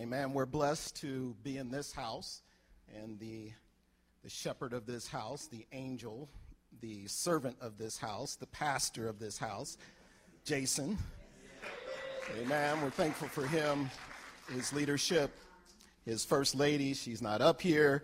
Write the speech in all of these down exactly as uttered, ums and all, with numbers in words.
Amen. We're blessed to be in this house, and the, the shepherd of this house, the angel, the servant of this house, the pastor of this house, Jason. Amen. We're thankful for him, his leadership, his first lady. She's not up here.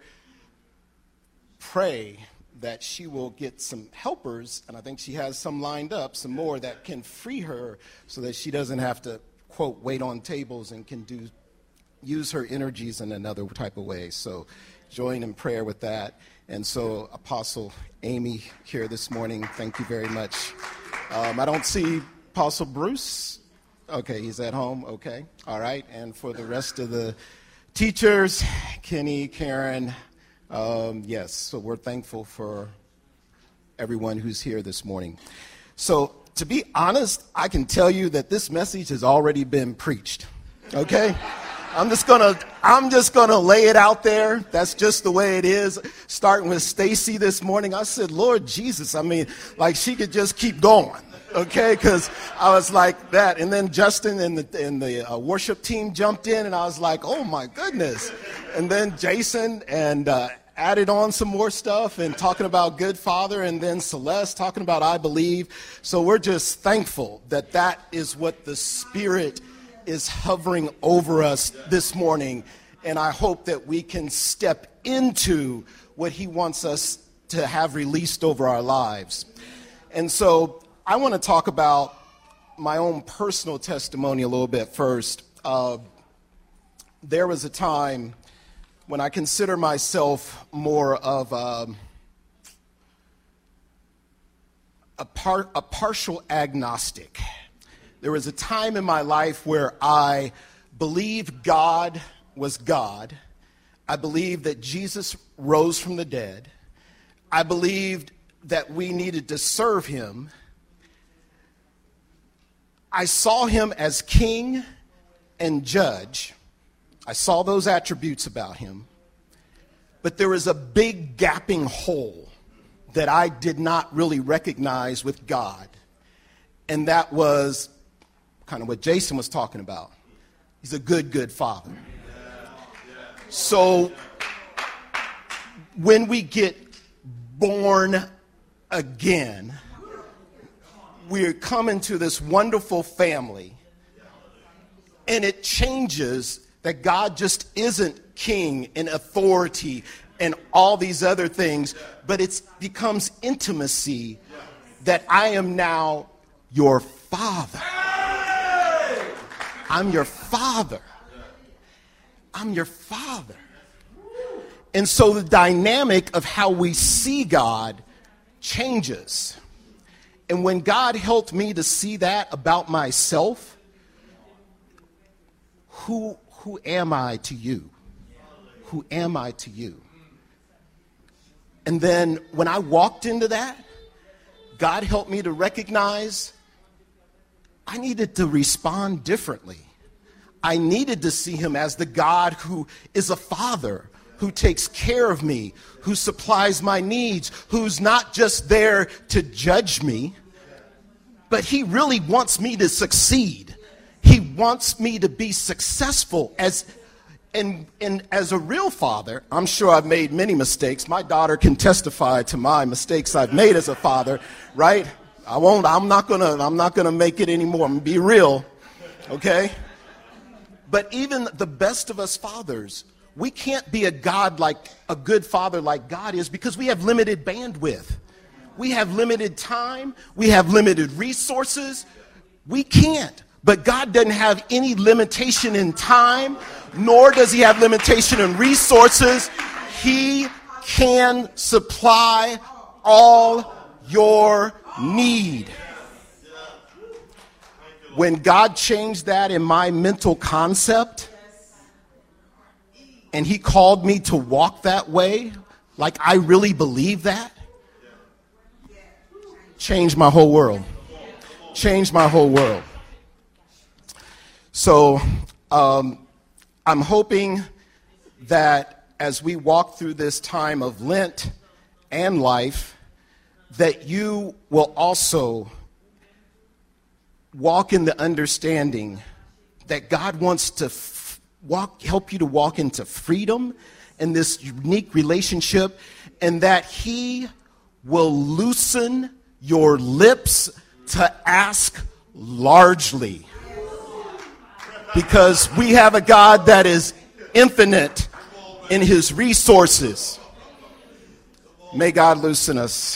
Pray that she will get some helpers, and I think she has some lined up, some more that can free her so that she doesn't have to, quote, wait on tables and can do use her energies in another type of way. So join in prayer with that. And so Apostle Amy here this morning, thank you very much. Um, I don't see Apostle Bruce. Okay, he's at home. Okay, all right. And for the rest of the teachers, Kenny, Karen, um, yes, so we're thankful for everyone who's here this morning. So to be honest, I can tell you that this message has already been preached, okay? I'm just gonna, I'm just gonna lay it out there. That's just the way it is. Starting with Stacy this morning, I said, Lord Jesus, I mean, like she could just keep going, okay? Because I was like that, and then Justin and the and the uh, worship team jumped in, and I was like, oh my goodness. And then Jason and uh, added on some more stuff and talking about Good Father, and then Celeste talking about I Believe. So we're just thankful that that is what the Spirit is hovering over us this morning, and I hope that we can step into what he wants us to have released over our lives. And so I want to talk about my own personal testimony a little bit first. Uh, there was a time when I consider myself more of a, a, par, a partial agnostic. There was a time in my life where I believed God was God. I believed that Jesus rose from the dead. I believed that we needed to serve him. I saw him as king and judge. I saw those attributes about him. But there was a big gaping hole that I did not really recognize with God. And that was kind of what Jason was talking about. He's a good, good father. So when we get born again, we're coming to this wonderful family, and it changes that God just isn't king and authority and all these other things, but it becomes intimacy that I am now your father. I'm your father. I'm your father. And so the dynamic of how we see God changes. And when God helped me to see that about myself, who, who am I to you? Who am I to you? And then when I walked into that, God helped me to recognize I needed to respond differently. I needed to see him as the God who is a father, who takes care of me, who supplies my needs, who's not just there to judge me, but he really wants me to succeed. He wants me to be successful as and, and as a real father. I'm sure I've made many mistakes. My daughter can testify to my mistakes I've made as a father, right? I won't, I'm not gonna, I'm not gonna make it anymore. I'm gonna be real, okay? But even the best of us fathers, we can't be a God like, a good father like God is, because we have limited bandwidth. We have limited time. We have limited resources. We can't. But God doesn't have any limitation in time, nor does he have limitation in resources. He can supply all your need. When God changed that in my mental concept, and he called me to walk that way, like I really believe that, changed my whole world. Changed my whole world. So um, I'm hoping that as we walk through this time of Lent and life, that you will also walk in the understanding that God wants to f- walk, help you to walk into freedom in this unique relationship, and that he will loosen your lips to ask largely. Because we have a God that is infinite in his resources. May God loosen us.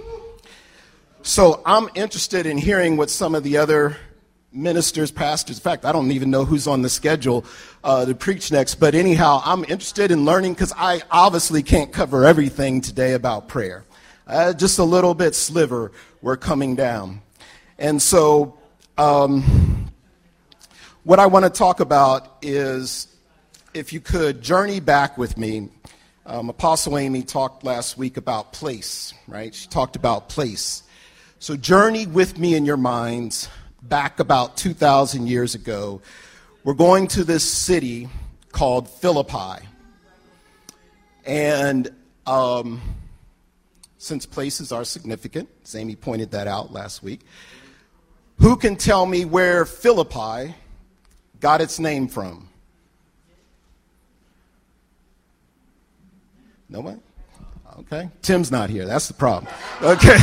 So I'm interested in hearing what some of the other ministers, pastors, in fact, I don't even know who's on the schedule uh, to preach next. But anyhow, I'm interested in learning because I obviously can't cover everything today about prayer. Uh, just a little bit sliver, we're coming down. And so um, what I want to talk about is, if you could journey back with me. Um, Apostle Amy talked last week about place, right? She talked about place. So journey with me in your minds back about two thousand years ago. We're going to this city called Philippi. And um, since places are significant, as Amy pointed that out last week, who can tell me where Philippi got its name from? No one? Okay. Tim's not here. That's the problem. Okay.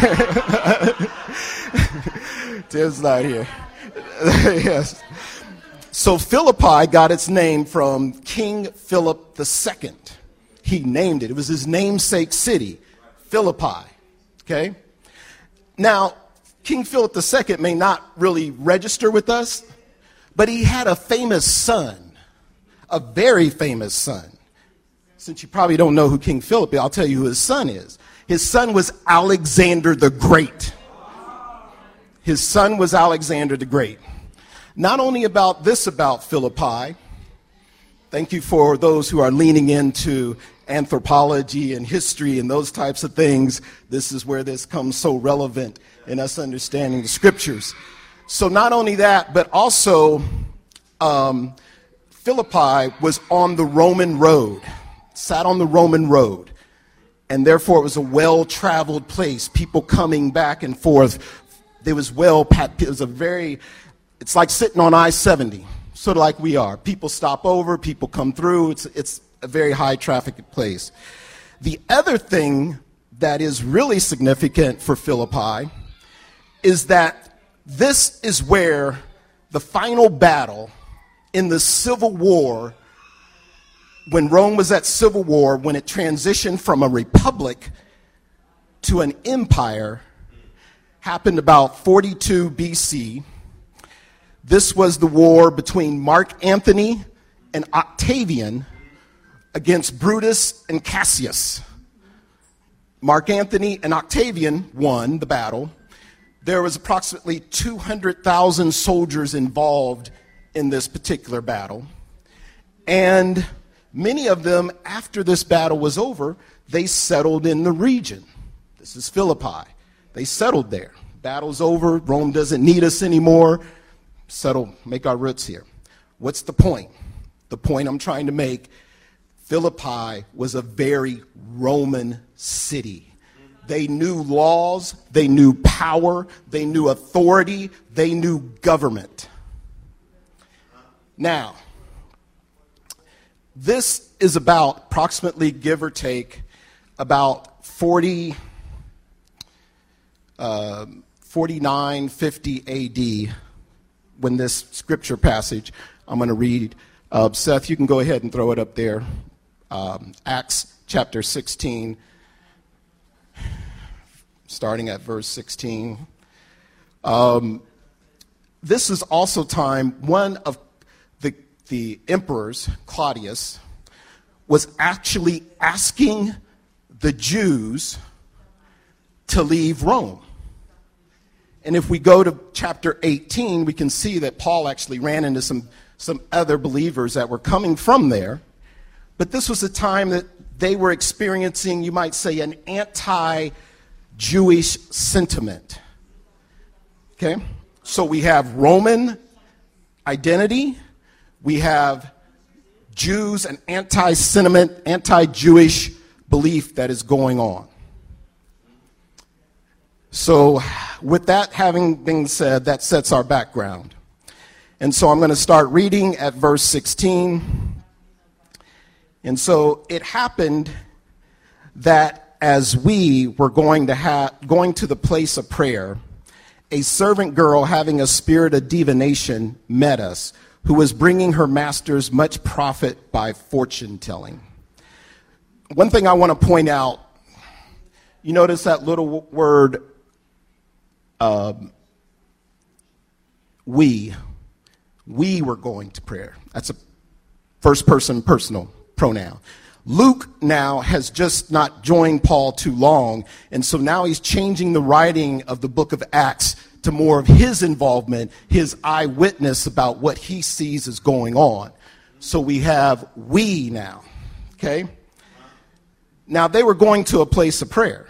Tim's not here. Yes. So Philippi got its name from King Philip the Second. He named it. It was his namesake city, Philippi. Okay. Now, King Philip the Second may not really register with us, but he had a famous son, a very famous son. Since you probably don't know who King Philip is, I'll tell you who his son is. His son was Alexander the Great. His son was Alexander the Great. Not only about this about Philippi, thank you for those who are leaning into anthropology and history and those types of things. This is where this comes so relevant in us understanding the scriptures. So not only that, but also um, Philippi was on the Roman road. Sat on the Roman road, and therefore it was a well-traveled place. People coming back and forth. There was well, it was a very, it's like sitting on I seventy, sort of like we are. People stop over, people come through. It's it's a very high-trafficked place. The other thing that is really significant for Philippi is that this is where the final battle in the Civil War, when Rome was at civil war, when it transitioned from a republic to an empire, happened about forty-two B C. This was the war between Mark Antony and Octavian against Brutus and Cassius. Mark Antony and Octavian won the battle. There was approximately two hundred thousand soldiers involved in this particular battle. And many of them, after this battle was over, they settled in the region. This is Philippi. They settled there. Battle's over. Rome doesn't need us anymore. Settle, make our roots here. What's the point? The point I'm trying to make, Philippi was a very Roman city. They knew laws. They knew power. They knew authority. They knew government. Now, this is about approximately, give or take, about forty, uh, forty-nine, fifty A D when this scripture passage I'm going to read. Uh, Seth, you can go ahead and throw it up there. Um, Acts chapter sixteen, starting at verse sixteen. Um, this is also time one of the emperors, Claudius, was actually asking the Jews to leave Rome. And if we go to chapter eighteen, we can see that Paul actually ran into some, some other believers that were coming from there. But this was a time that they were experiencing, you might say, an anti-Jewish sentiment. Okay? So we have Roman identity. We have Jews, an anti-sentiment, anti-Jewish belief that is going on. So with that having been said, that sets our background. And so I'm going to start reading at verse sixteen. And so it happened that as we were going to ha- going to the place of prayer, a servant girl having a spirit of divination met us, who was bringing her masters much profit by fortune telling. One thing I want to point out, you notice that little word, um, we. We were going to prayer. That's a first person personal pronoun. Luke now has just not joined Paul too long, and so now he's changing the writing of the book of Acts to more of his involvement, his eyewitness about what he sees is going on. So we have we now, okay? Now they were going to a place of prayer.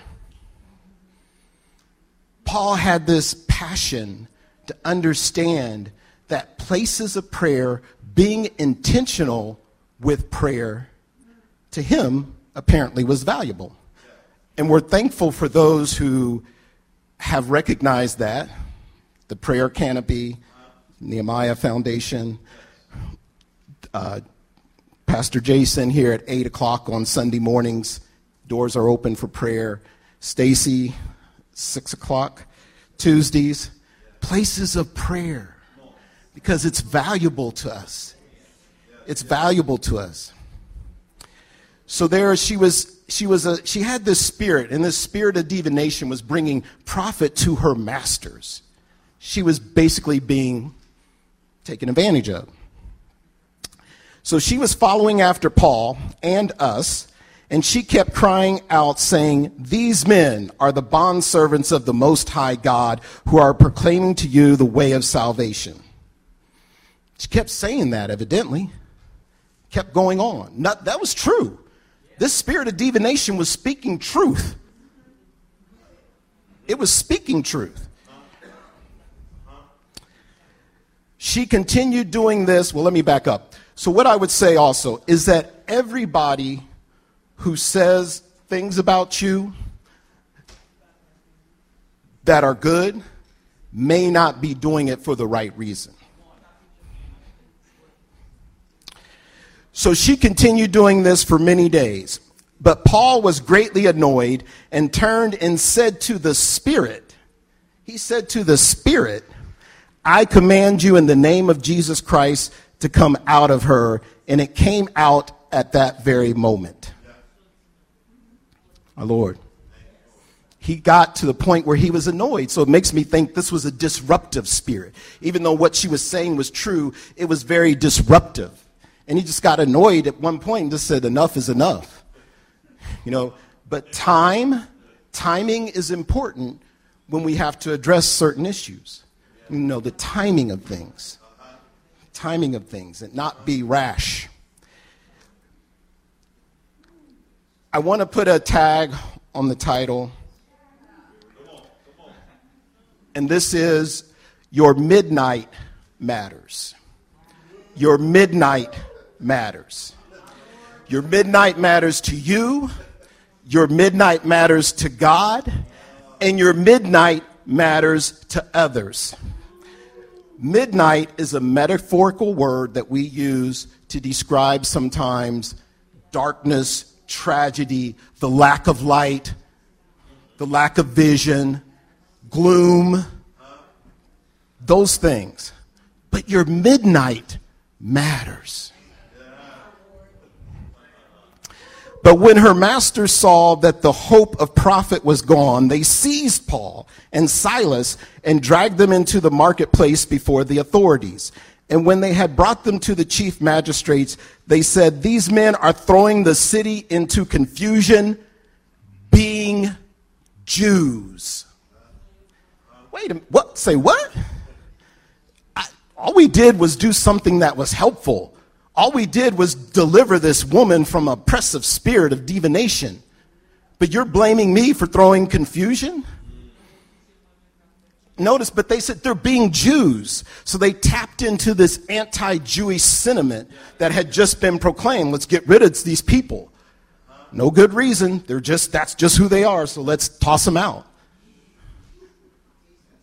Paul had this passion to understand that places of prayer, being intentional with prayer, to him apparently was valuable. And we're thankful for those who have recognized that. The Prayer Canopy, Nehemiah Foundation, uh, Pastor Jason here at eight o'clock on Sunday mornings. Doors are open for prayer. Stacy, six o'clock, Tuesdays. Places of prayer. Because it's valuable to us. It's valuable to us. So there she was, she was a, she had this spirit, and this spirit of divination was bringing profit to her masters. She was basically being taken advantage of. So she was following after Paul and us, and she kept crying out, saying, "These men are the bondservants of the Most High God, who are proclaiming to you the way of salvation." She kept saying that, evidently. Kept going on. Not, that was true. This spirit of divination was speaking truth. It was speaking truth. She continued doing this. Well, let me back up. So what I would say also is that everybody who says things about you that are good may not be doing it for the right reason. So she continued doing this for many days. But Paul was greatly annoyed and turned and said to the Spirit, he said to the Spirit, "I command you in the name of Jesus Christ to come out of her." And it came out at that very moment. My Lord. He got to the point where he was annoyed. So it makes me think this was a disruptive spirit. Even though what she was saying was true, it was very disruptive. And he just got annoyed at one point and just said, enough is enough. You know, but time, timing is important when we have to address certain issues. You know, the timing of things. Timing of things and not be rash. I want to put a tag on the title. And this is Your Midnight Matters. Your midnight matters. Your midnight matters to you. Your midnight matters to God. And your midnight matters to others. Midnight is a metaphorical word that we use to describe sometimes darkness, tragedy, the lack of light, the lack of vision, gloom, those things. But your midnight matters. But when her masters saw that the hope of profit was gone, they seized Paul and Silas and dragged them into the marketplace before the authorities. And when they had brought them to the chief magistrates, they said, "These men are throwing the city into confusion, being Jews." Wait a minute. What? Say what? I, all we did was do something that was helpful. All we did was deliver this woman from an oppressive spirit of divination. But you're blaming me for throwing confusion? Notice, but they said they're being Jews. So they tapped into this anti-Jewish sentiment that had just been proclaimed. Let's get rid of these people. No good reason. They're just, that's just who they are. So let's toss them out.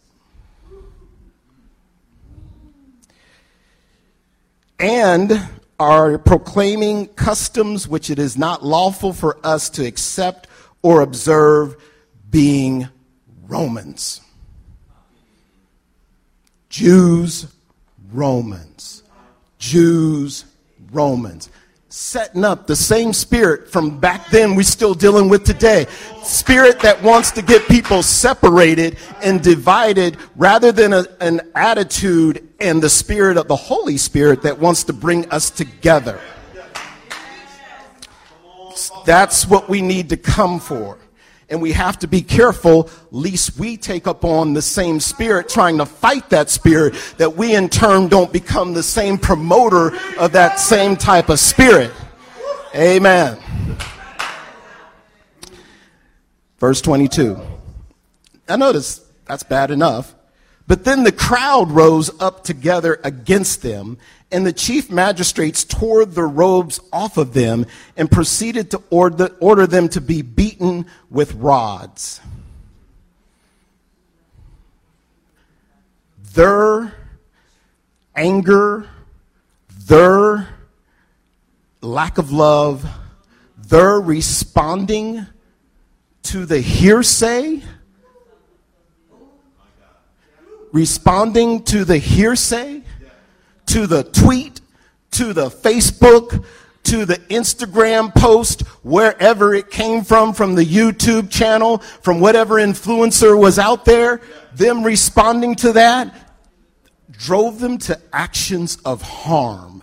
And are proclaiming customs which it is not lawful for us to accept or observe, being Romans. Jews, Romans. Jews, Romans. Setting up the same spirit from back then we're still dealing with today. Spirit that wants to get people separated and divided rather than a, an attitude and the spirit of the Holy Spirit that wants to bring us together. That's what we need to come for. And we have to be careful lest we take up on the same spirit trying to fight that spirit, that we in turn don't become the same promoter of that same type of spirit. Amen. Verse twenty-two. Now notice, that's bad enough. But then the crowd rose up together against them, and the chief magistrates tore their robes off of them and proceeded to order, order them to be beaten with rods. Their anger, their lack of love, their responding to the hearsay, responding to the hearsay, to the tweet, to the Facebook, to the Instagram post, wherever it came from, from the YouTube channel, from whatever influencer was out there, them responding to that drove them to actions of harm.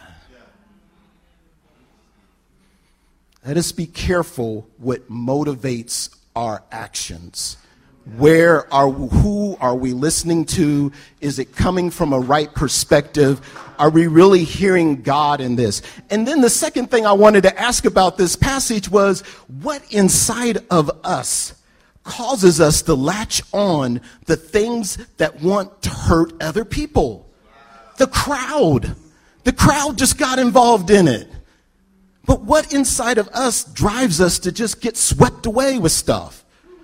Let us be careful what motivates our actions. Where are, who are we listening to? Is it coming from a right perspective? Are we really hearing God in this? And then the second thing I wanted to ask about this passage was, what inside of us causes us to latch on the things that want to hurt other people? The crowd. The crowd just got involved in it. But what inside of us drives us to just get swept away with stuff?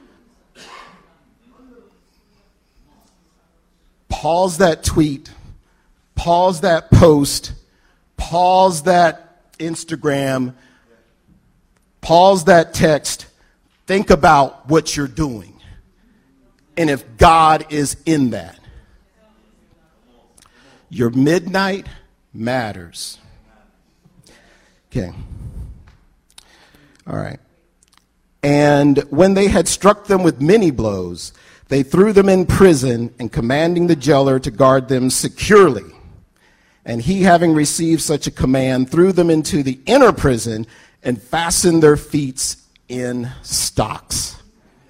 Pause that tweet, pause that post, pause that Instagram, pause that text. Think about what you're doing and if God is in that. Your midnight matters. Okay. All right. And when they had struck them with many blows, they threw them in prison, and commanding the jailer to guard them securely. And he, having received such a command, threw them into the inner prison and fastened their feet in stocks.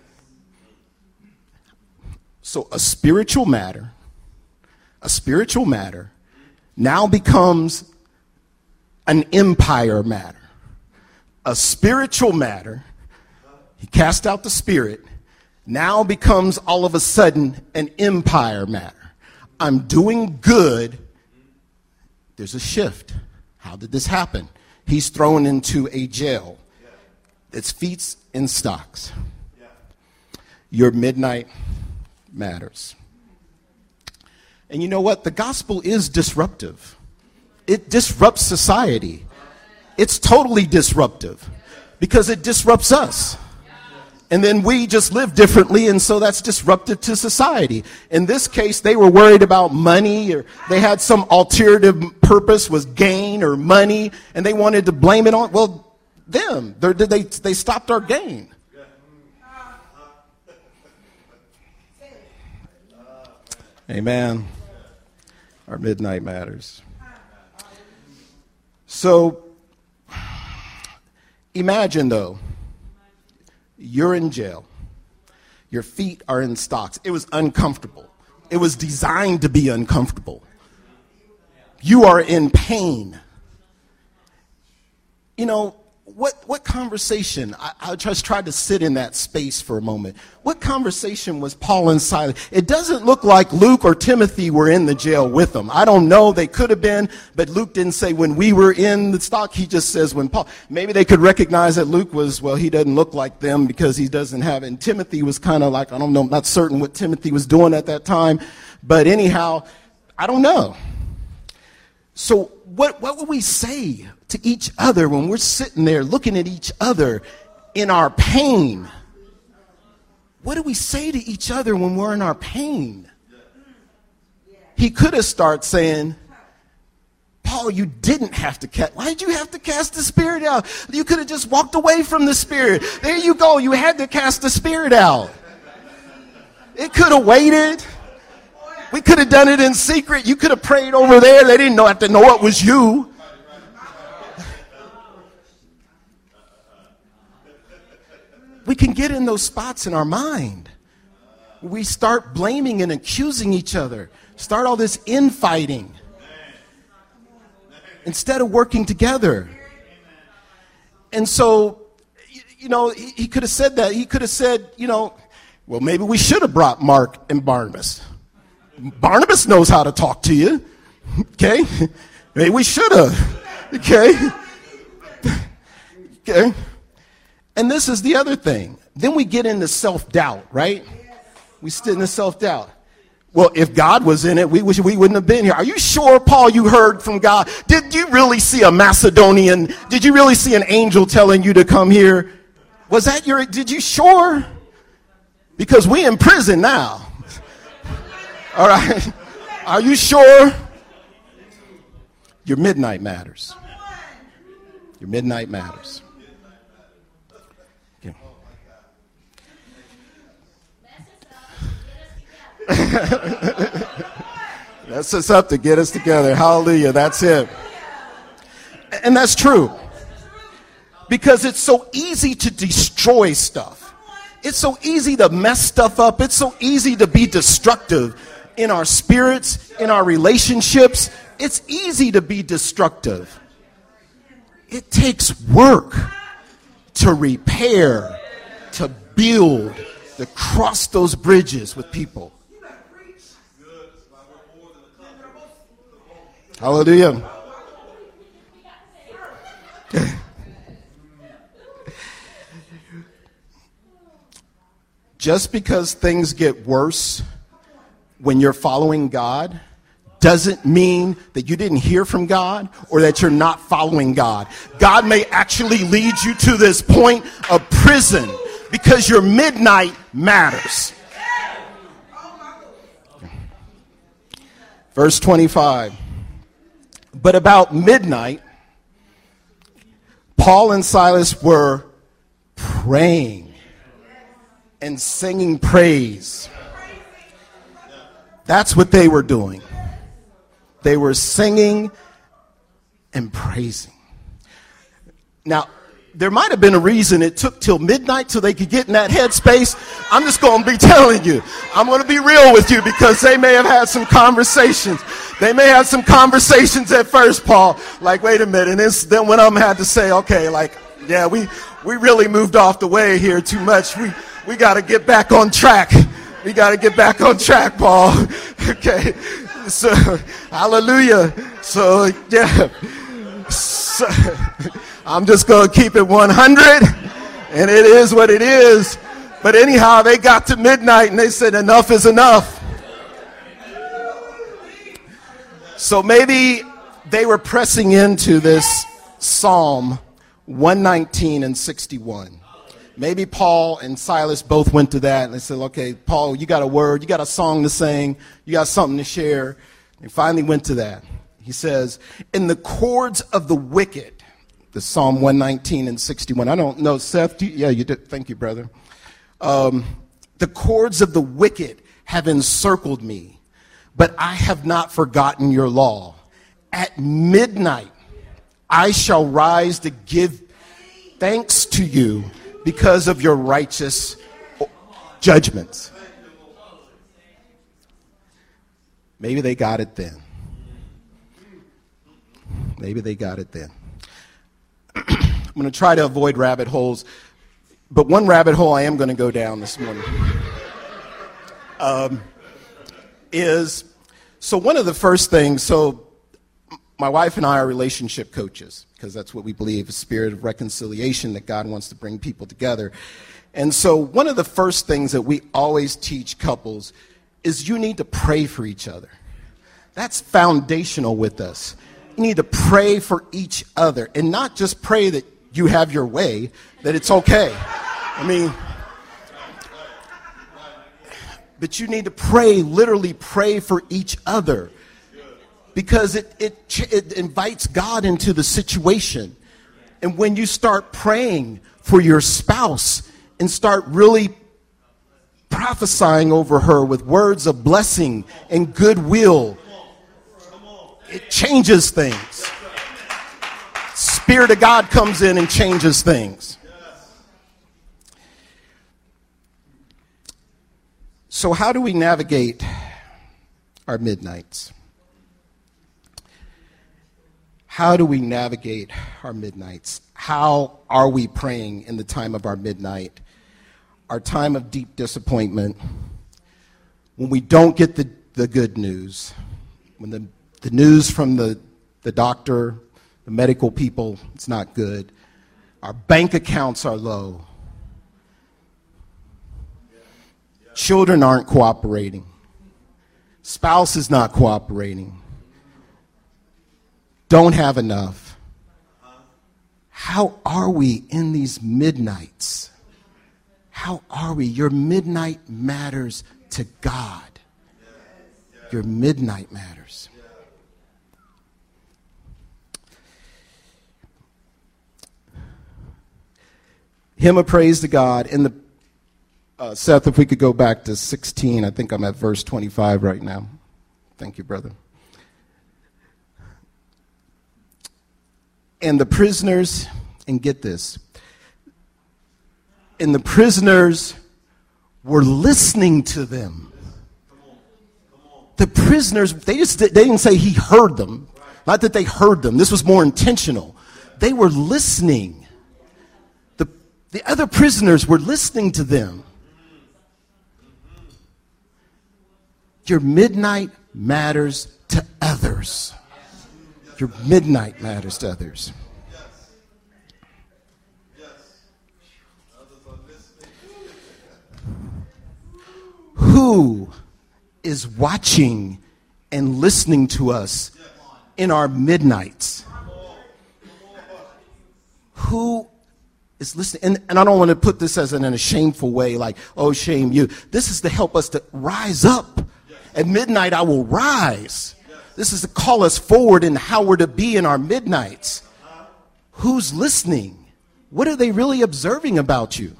So a spiritual matter, a spiritual matter now becomes an empire matter. A spiritual matter, he cast out the spirit, now becomes all of a sudden an empire matter. I'm doing good. There's a shift. How did this happen? He's thrown into a jail. It's feet in stocks. Your midnight matters. And you know what? The gospel is disruptive. It disrupts society. It's totally disruptive because it disrupts us. And then we just live differently, and so that's disruptive to society. In this case, they were worried about money, or they had some alternative purpose, was gain or money, and they wanted to blame it on, well, them. They're, they they stopped our gain. Amen. Our midnight matters. So, imagine, though, you're in jail. Your feet are in stocks. It was uncomfortable. It was designed to be uncomfortable. You are in pain. You know, what, what conversation, I, I just tried to sit in that space for a moment. What conversation was Paul and Silas? It doesn't look like Luke or Timothy were in the jail with them. I don't know. They could have been, but Luke didn't say when we were in the stock. He just says when Paul, maybe they could recognize that Luke was, well, he doesn't look like them because he doesn't have it. And Timothy was kind of like, I don't know, I'm not certain what Timothy was doing at that time. But anyhow, I don't know. So what, what would we say to each other when we're sitting there looking at each other in our pain? What do we say to each other when we're in our pain? He could have started saying, Paul, you didn't have to cast. Why did you have to cast the spirit out? You could have just walked away from the spirit. There you go. You had to cast the spirit out. It could have waited. We could have done it in secret. You could have prayed over there. They didn't know, have to know it was you. We can get in those spots in our mind. We start blaming and accusing each other. Start all this infighting. Instead of working together. And so, you know, he, he could have said that. He could have said, you know, well, maybe we should have brought Mark and Barnabas. Barnabas knows how to talk to you. Okay? Maybe we should have. Okay? Okay? And this is the other thing. Then we get into self-doubt, right? We sit into self-doubt. Well, if God was in it, we wish we wouldn't have been here. Are you sure, Paul, you heard from God? Did you really see a Macedonian? Did you really see an angel telling you to come here? Was that your, did you sure? Because we in prison now. All right. Are you sure? Your midnight matters. Your midnight matters. Yeah. That's us up to get us together. Hallelujah. That's it. And that's true. Because it's so easy to destroy stuff. It's so easy to mess stuff up. It's so easy to be destructive in our spirits, in our relationships. It's easy to be destructive. It takes work to repair, to build, to cross those bridges with people. Hallelujah. Just because things get worse when you're following God doesn't mean that you didn't hear from God or that you're not following God. God may actually lead you to this point of prison because your midnight matters. Verse twenty-five. But about midnight, Paul and Silas were praying and singing praise. That's what they were doing. They were singing and praising. Now, there might have been a reason it took till midnight till they could get in that headspace. I'm just going to be telling you. I'm going to be real with you because they may have had some conversations. They may have some conversations at first, Paul. Like, wait a minute. And it's, then one of them had to say, okay, like, yeah, we, we really moved off the way here too much. We, we got to get back on track. We got to get back on track, Paul. Okay. So, hallelujah. So, yeah. So, I'm just going to keep it one hundred, and it is what it is. But anyhow, they got to midnight, and they said, enough is enough. So maybe they were pressing into this Psalm one nineteen and sixty-one. Maybe Paul and Silas both went to that, and they said, okay, Paul, you got a word, you got a song to sing, you got something to share. They finally went to that. He says, in the cords of the wicked, the Psalm one nineteen and sixty-one. I don't know, Seth. Do you, yeah, you did. Thank you, brother. Um, the cords of the wicked have encircled me, but I have not forgotten your law. At midnight, I shall rise to give thanks to you because of your righteous judgments. Maybe they got it then. Maybe they got it then. I'm going to try to avoid rabbit holes, but one rabbit hole I am going to go down this morning um, is, so one of the first things, so my wife and I are relationship coaches because that's what we believe, a spirit of reconciliation that God wants to bring people together. And so one of the first things that we always teach couples is you need to pray for each other. That's foundational with us. need to pray for each other, and not just pray that you have your way, that it's okay. I mean, but you need to pray, literally pray for each other, because it, it, it invites God into the situation. And when you start praying for your spouse and start really prophesying over her with words of blessing and goodwill, it changes things. Spirit of God comes in and changes things. So how do we navigate our midnights? How do we navigate our midnights? How are we praying in the time of our midnight? Our time of deep disappointment, when we don't get the, the good news, when the, the news from the, the doctor, the medical people, it's not good. Our bank accounts are low. Children aren't cooperating. Spouse is not cooperating. Don't have enough. How are we in these midnights? How are we? Your midnight matters to God. Your midnight matters. Hymn of praise to God. In the uh, Seth, if we could go back to sixteen, I think I'm at verse twenty-five right now. Thank you, brother. And the prisoners, and get this, and the prisoners were listening to them. The prisoners, they just they didn't say he heard them. Not that they heard them. This was more intentional. They were listening. The, the other prisoners were listening to them. Your midnight matters to others. Your midnight matters to others. Who is watching and listening to us in our midnights? Who is listening? And, and I don't want to put this as in a shameful way, like, oh, shame you. This is to help us to rise up. At midnight, I will rise. This is to call us forward in how we're to be in our midnights. Who's listening? What are they really observing about you?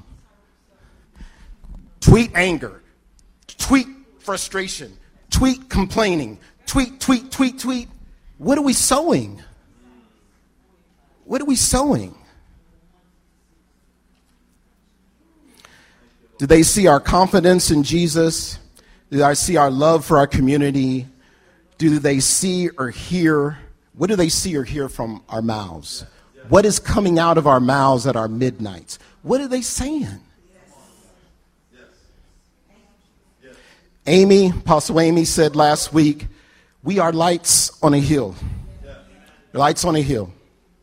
Tweet anger. Tweet frustration. Tweet complaining. Tweet, tweet, tweet, tweet. What are we sowing? What are we sowing? Do they see our confidence in Jesus? Do they see our love for our community? Do they see or hear? What do they see or hear from our mouths? What is coming out of our mouths at our midnights? What are they saying? Amy, Apostle Amy said last week, we are lights on a hill. Lights on a hill.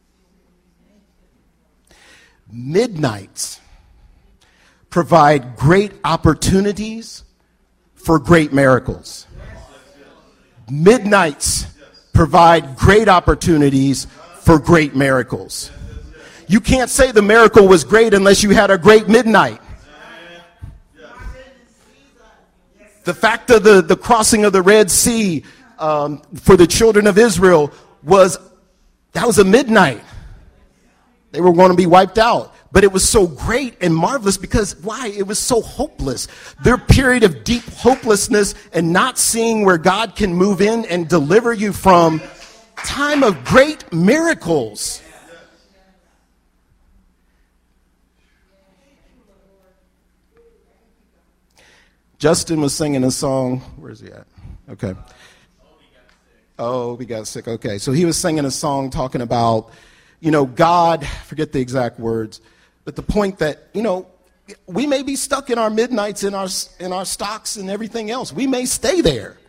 Midnights provide great opportunities for great miracles. Midnights provide great opportunities for great miracles. You can't say the miracle was great unless you had a great midnight. The fact of the, the crossing of the Red Sea um, for the children of Israel was, that was a midnight. They were going to be wiped out. But it was so great and marvelous because, why? It was so hopeless. Their period of deep hopelessness and not seeing where God can move in and deliver you from, time of great miracles. Justin was singing a song. Where's he at? Okay. Oh, we got sick. Okay. So he was singing a song talking about, you know, God, forget the exact words, but the point that, you know, we may be stuck in our midnights, in our, in our stocks and everything else. We may stay there.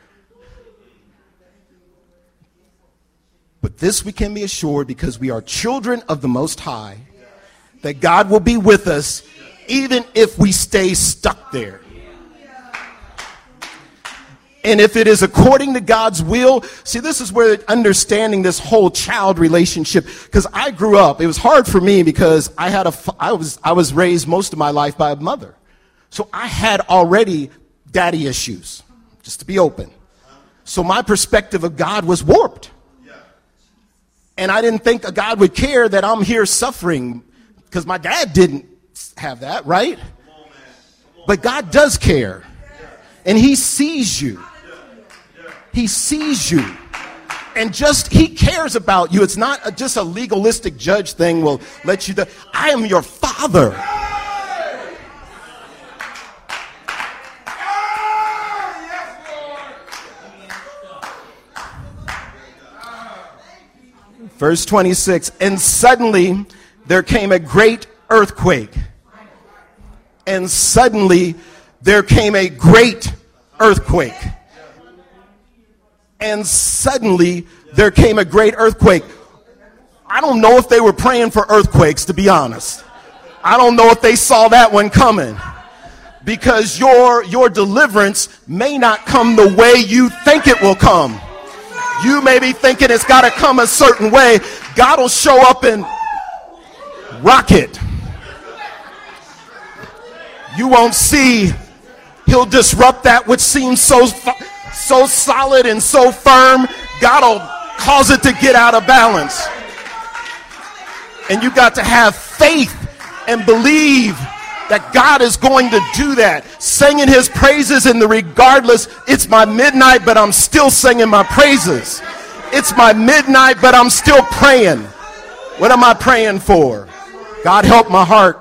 But this we can be assured, because we are children of the Most High, that God will be with us even if we stay stuck there. And if it is according to God's will, see, this is where understanding this whole child relationship, because I grew up, it was hard for me because I had a, I was, I was raised most of my life by a mother. So I had already daddy issues, just to be open. So my perspective of God was warped. And I didn't think a God would care that I'm here suffering, because my dad didn't have that, right? But God does care. And he sees you. He sees you. And just, he cares about you. It's not a, just a legalistic judge thing will let you do. I am your father. Verse twenty-six, and suddenly there came a great earthquake. And suddenly there came a great earthquake. And suddenly there came a great earthquake. I don't know if they were praying for earthquakes, to be honest. I don't know if they saw that one coming. Because your, your deliverance may not come the way you think it will come. You may be thinking it's got to come a certain way. God will show up and rock it. You won't see. He'll disrupt that which seems so so solid and so firm. God will cause it to get out of balance. And you got to have faith and believe that God is going to do that. Singing his praises in the regardless. It's my midnight, but I'm still singing my praises. It's my midnight, but I'm still praying. What am I praying for? God help my heart.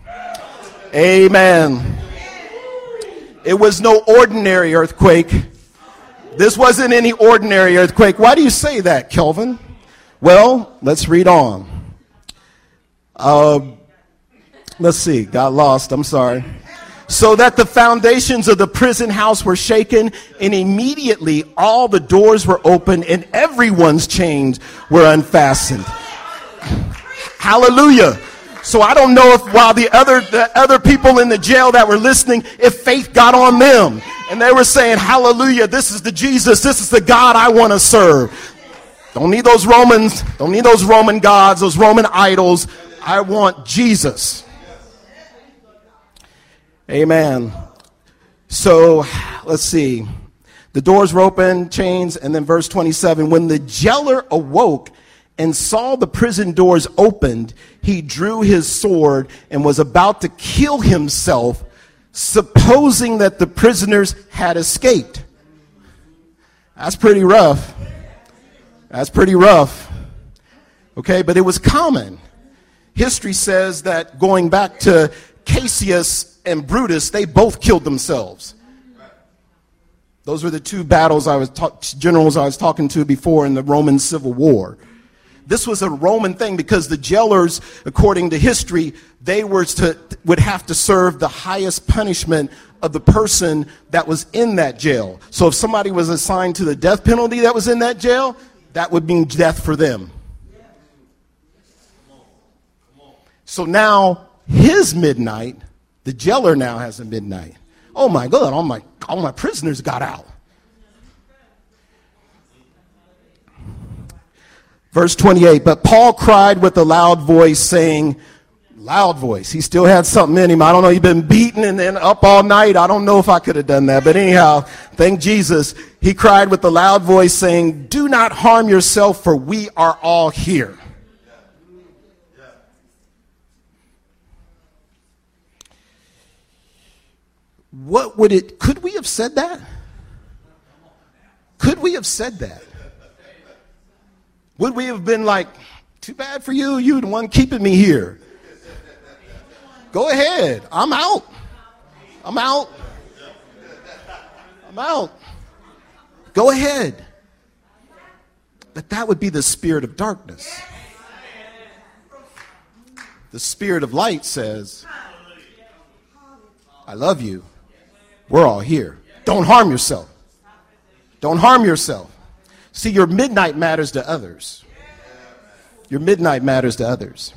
Amen. It was no ordinary earthquake. This wasn't any ordinary earthquake. Why do you say that, Kelvin? Well, let's read on. Uh, let's see. Got lost. I'm sorry. So that the foundations of the prison house were shaken, and immediately all the doors were opened, and everyone's chains were unfastened. Hallelujah. So I don't know if while the other the other people in the jail that were listening, if faith got on them and they were saying, hallelujah, this is the Jesus, this is the God I want to serve. Don't need those Romans, don't need those Roman gods, those Roman idols. I want Jesus. Amen. So let's see. The doors were open, chains, and then verse twenty-seven. When the jailer awoke and saw the prison doors opened, he drew his sword and was about to kill himself, supposing that the prisoners had escaped. That's pretty rough. That's pretty rough. Okay, but it was common. History says that going back to Cassius and Brutus, they both killed themselves. Those were the two battles I was ta- generals I was talking to before in the Roman Civil War. This was a Roman thing because the jailers, according to history, they were to, would have to serve the highest punishment of the person that was in that jail. So if somebody was assigned to the death penalty that was in that jail, that would mean death for them. So now his midnight, the jailer now has a midnight. Oh my God, all my, all my prisoners got out. Verse twenty-eight, but Paul cried with a loud voice saying, loud voice, he still had something in him. I don't know, he'd been beaten and then up all night. I don't know if I could have done that. But anyhow, thank Jesus. He cried with a loud voice saying, do not harm yourself, for we are all here. What would it, could we have said that? Could we have said that? Would we have been like, too bad for you, you the one keeping me here. Go ahead, I'm out. I'm out. I'm out. Go ahead. But that would be the spirit of darkness. The spirit of light says, I love you. We're all here. Don't harm yourself. Don't harm yourself. See, your midnight matters to others. Your midnight matters to others.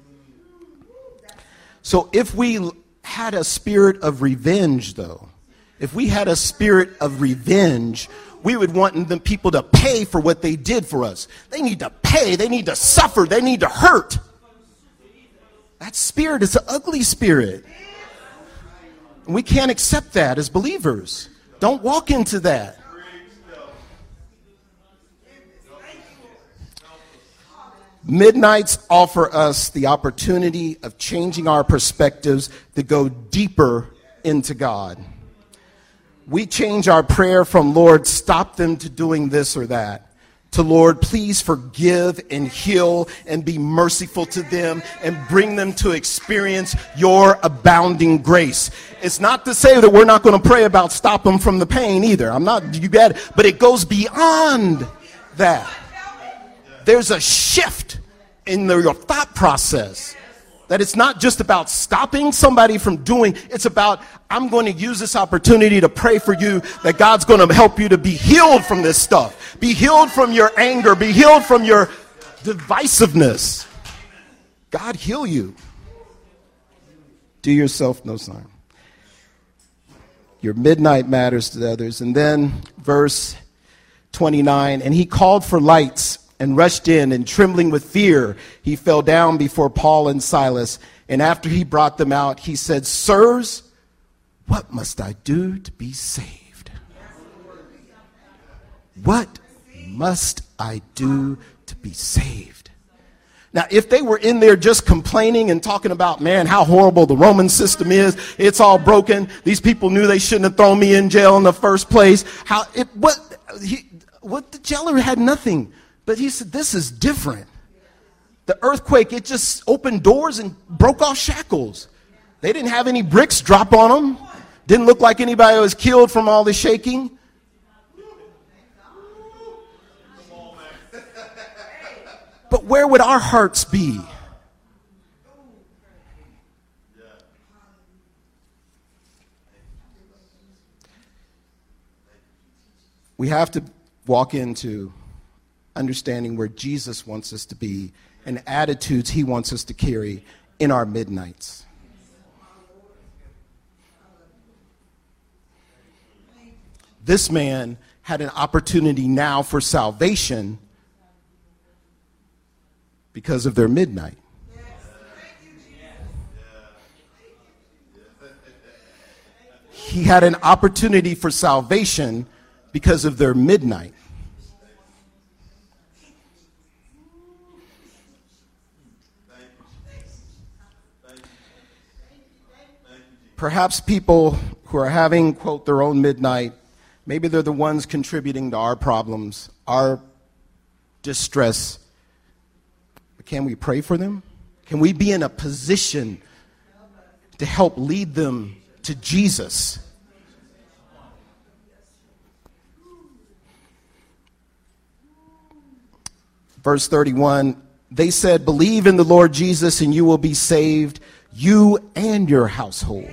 So if we had a spirit of revenge, though, If we had a spirit of revenge, we would want the people to pay for what they did for us. They need to pay. They need to suffer. They need to hurt. That spirit is an ugly spirit. And we can't accept that as believers. Don't walk into that. Midnights offer us the opportunity of changing our perspectives to go deeper into God. We change our prayer from, Lord, stop them to doing this or that, to, Lord, please forgive and heal and be merciful to them and bring them to experience your abounding grace. It's not to say that we're not going to pray about stop them from the pain either. I'm not, you got it, but it goes beyond that. There's a shift in the, your thought process. That it's not just about stopping somebody from doing, it's about, I'm going to use this opportunity to pray for you that God's going to help you to be healed from this stuff. Be healed from your anger. Be healed from your divisiveness. God heal you. Do yourself no harm. Your midnight matters to others. And then verse twenty-nine, and he called for lights and rushed in, and trembling with fear, he fell down before Paul and Silas. And after he brought them out, he said, sirs, what must I do to be saved? What must I do to be saved? Now, if they were in there just complaining and talking about, man, how horrible the Roman system is, it's all broken. These people knew they shouldn't have thrown me in jail in the first place. How it what he what the jailer had nothing. But he said, this is different. The earthquake, it just opened doors and broke off shackles. They didn't have any bricks drop on them. Didn't look like anybody was killed from all the shaking. But where would our hearts be? We have to walk into understanding where Jesus wants us to be and attitudes he wants us to carry in our midnights. This man had an opportunity now for salvation because of their midnight. He had an opportunity for salvation because of their midnight. Perhaps people who are having, quote, their own midnight, maybe they're the ones contributing to our problems, our distress. But can we pray for them? Can we be in a position to help lead them to Jesus? Verse thirty-one, they said, believe in the Lord Jesus and you will be saved, you and your household.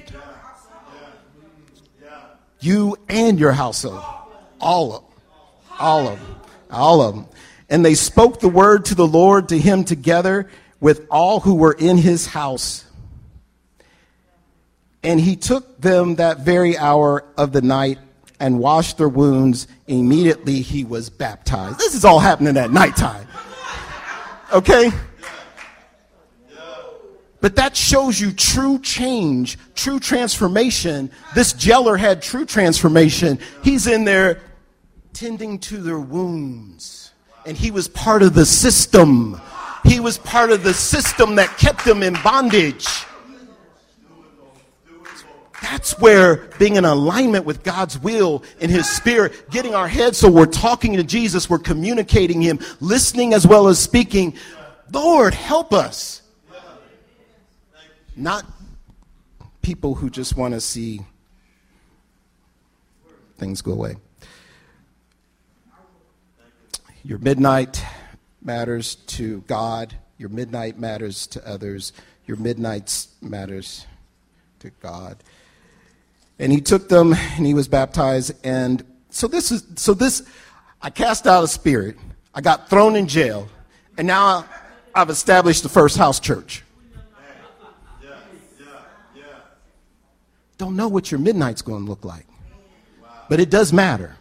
You and your household. All of them. All of them. All of them. And they spoke the word to the Lord to him together with all who were in his house. And he took them that very hour of the night and washed their wounds. Immediately he was baptized. This is all happening at nighttime. Okay? But that shows you true change, true transformation. This jailer had true transformation. He's in there tending to their wounds. And he was part of the system. He was part of the system that kept them in bondage. That's where being in alignment with God's will and his spirit, getting our heads so we're talking to Jesus, we're communicating him, listening as well as speaking. Lord, help us. Not people who just want to see things go away. Your midnight matters to God. Your midnight matters to others. Your midnight matters to God. And he took them and he was baptized. And so this is, so this, I cast out a spirit. I got thrown in jail. And now I've established the first house church. Don't know what your midnight's going to look like. But it does matter.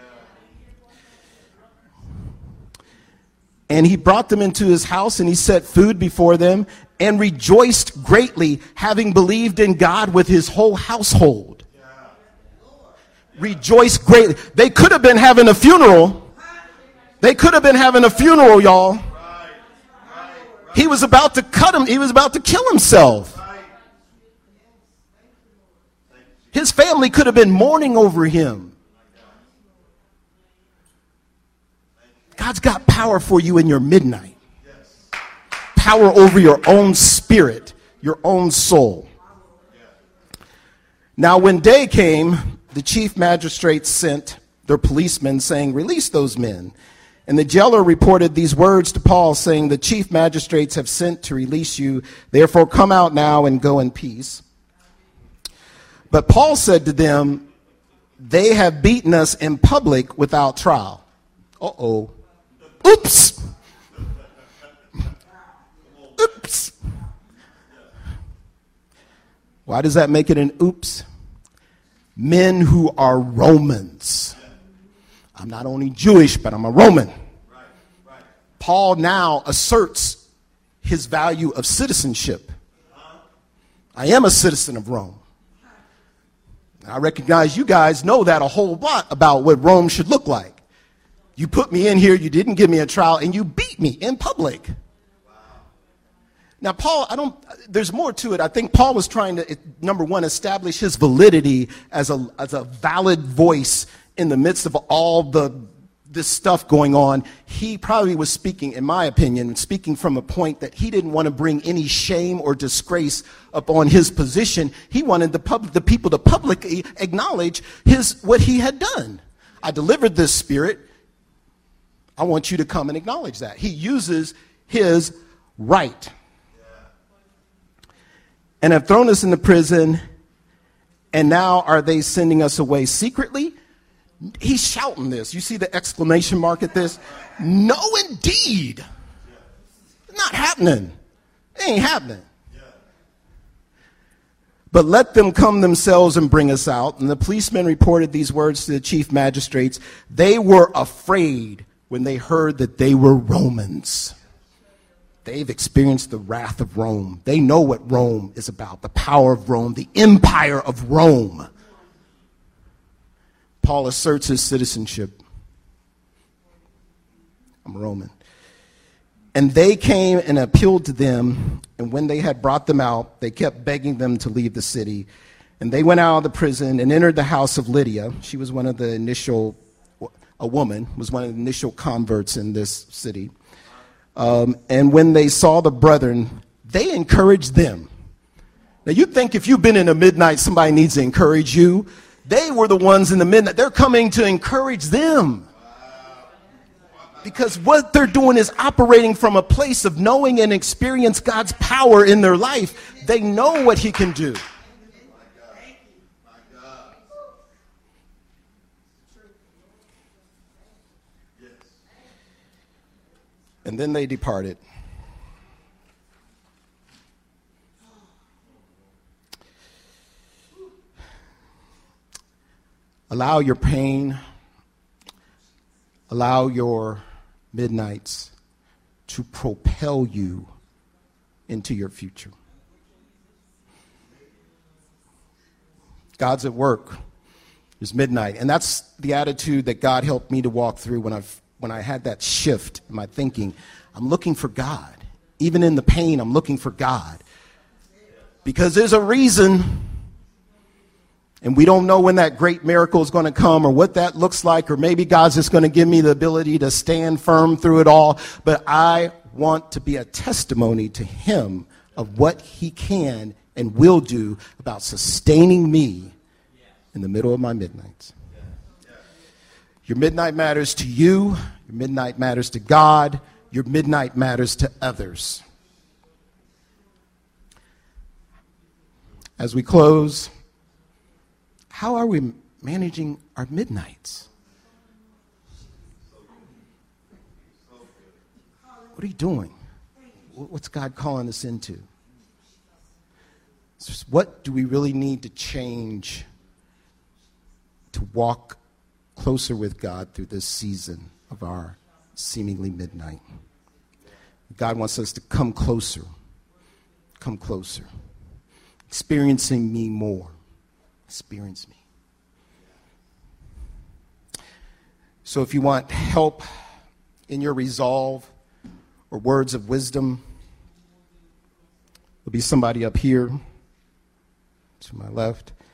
And he brought them into his house, and he set food before them, and rejoiced greatly, having believed in God with his whole household. Rejoiced greatly. They could have been having a funeral. They could have been having a funeral, y'all. He was about to cut him. He was about to kill himself. His family could have been mourning over him. God's got power for you in your midnight. Power over your own spirit, your own soul. Now, when day came, the chief magistrates sent their policemen saying, "Release those men." And the jailer reported these words to Paul, saying, "The chief magistrates have sent to release you. Therefore, come out now and go in peace." But Paul said to them, "They have beaten us in public without trial." Uh-oh. Oops. Oops. Why does that make it an oops? Men who are Romans. I'm not only Jewish, but I'm a Roman. Paul now asserts his value of citizenship. I am a citizen of Rome. I recognize you guys know that a whole lot about what Rome should look like. You put me in here, you didn't give me a trial, and you beat me in public. Wow. Now, Paul, I don't, there's more to it. I think Paul was trying to, number one, establish his validity as a, as a valid voice in the midst of all the, this stuff going on. He probably was speaking, in my opinion, speaking from a point that he didn't want to bring any shame or disgrace upon his position. He wanted the public, the people to publicly acknowledge his, what he had done. I delivered this spirit. I want you to come and acknowledge that. He uses his right. And have thrown us into prison, and now are they sending us away secretly? He's shouting this. You see the exclamation mark at this? No, indeed. It's not happening. It ain't happening. But let them come themselves and bring us out. And the policemen reported these words to the chief magistrates. They were afraid when they heard that they were Romans. They've experienced the wrath of Rome. They know what Rome is about, the power of Rome, the empire of Rome. Paul asserts his citizenship. I'm Roman. And they came and appealed to them, and when they had brought them out, they kept begging them to leave the city. And they went out of the prison and entered the house of Lydia. She was one of the initial A woman, was one of the initial converts in this city. Um, and when they saw the brethren, they encouraged them. Now, you think if you've been in a midnight, somebody needs to encourage you. They were the ones in the midnight. They're coming to encourage them. Because what they're doing is operating from a place of knowing and experience God's power in their life. They know what he can do. And then they departed. Allow your pain, allow your midnights to propel you into your future. God's at work. It's midnight. And that's the attitude that God helped me to walk through when I've when I had that shift in my thinking. I'm looking for God. Even in the pain, I'm looking for God. Because there's a reason, and we don't know when that great miracle is going to come or what that looks like, or maybe God's just going to give me the ability to stand firm through it all. But I want to be a testimony to him of what he can and will do about sustaining me in the middle of my midnights. Your midnight matters to you. Your midnight matters to God. Your midnight matters to others. As we close, how are we managing our midnights? What are you doing? What's God calling us into? What do we really need to change to walk closer with God through this season of our seemingly midnight. God wants us to come closer, come closer, experiencing me more. Experience me. So if you want help in your resolve or words of wisdom, there'll be somebody up here to my left.